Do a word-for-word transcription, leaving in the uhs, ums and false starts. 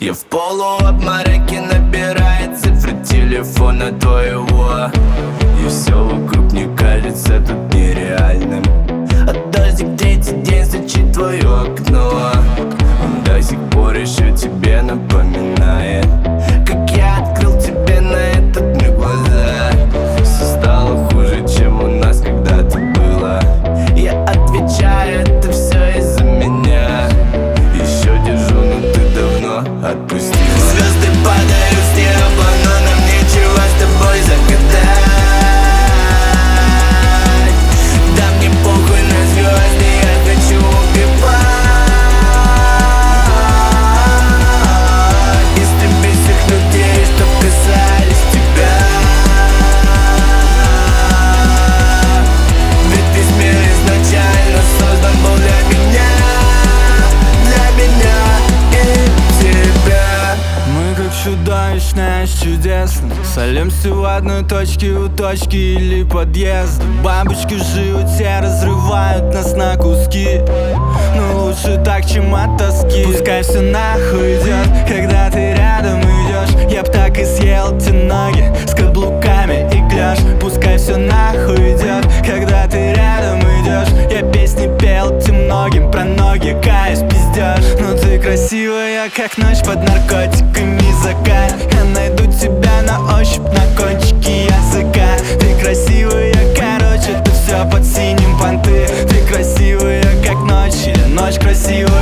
Я в полуобмороке, набирает цифры телефона твоего, и все вокруг мне кажется тут нереальным. А дождик третий день стучит в твое окно, он до сих пор еще тебе напоминает, как я открыл тебе на этот миг глаза. Все стало хуже, чем у нас когда-то было. Я отвечаю, это все из-за меня. Еще держу, но ты давно отпустила. Звезды падают с неба, но нам нечего с тобой загадать. Да мне похуй на звезды, я хочу убивать. Истреби всех людей, что касались тебя. Ведь весь мир изначально создан был для меня, для меня и тебя. Мы как чудовищное с чудесным, солимся в одной точке, у точки или подъезда. Бабочки в животе разрывают нас на куски, но лучше так, чем от тоски. Пускай все нахуй идет, когда ты рядом идешь. Я б так и съел те ноги с каблуками и клеш. Пускай все нахуй идет, когда ты рядом идешь. Я песни пел тем многим, про ноги каюсь, пиздешь. Но ты красивая, как ночь под наркотиками, закат. Я найду тебя на ощупь на кончике языка. Ты красивая, короче, ты все под синим понты. Ты красивая, как ночь, или ночь красивая.